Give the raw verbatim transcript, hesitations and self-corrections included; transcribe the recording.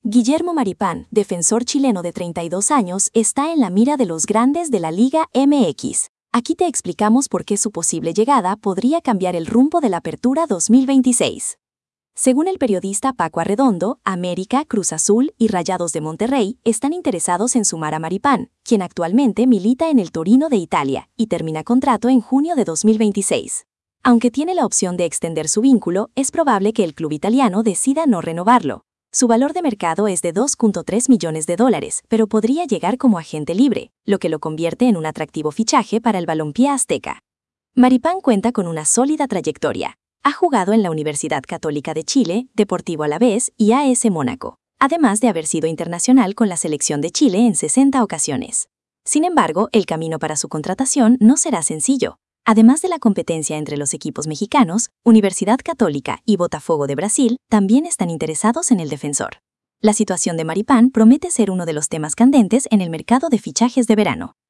Guillermo Maripán, defensor chileno de treinta y dos años, está en la mira de los grandes de la Liga M X. Aquí te explicamos por qué su posible llegada podría cambiar el rumbo de la Apertura dos mil veintiséis. Según el periodista Paco Arredondo, América, Cruz Azul y Rayados de Monterrey están interesados en sumar a Maripán, quien actualmente milita en el Torino de Italia y termina contrato en junio de dos mil veintiséis. Aunque tiene la opción de extender su vínculo, es probable que el club italiano decida no renovarlo. Su valor de mercado es de dos punto tres millones de dólares, pero podría llegar como agente libre, lo que lo convierte en un atractivo fichaje para el balompié azteca. Maripán cuenta con una sólida trayectoria. Ha jugado en la Universidad Católica de Chile, Deportivo Alavés y A S Mónaco, además de haber sido internacional con la selección de Chile en sesenta ocasiones. Sin embargo, el camino para su contratación no será sencillo. Además de la competencia entre los equipos mexicanos, Universidad Católica y Botafogo de Brasil también están interesados en el defensor. La situación de Maripán promete ser uno de los temas candentes en el mercado de fichajes de verano.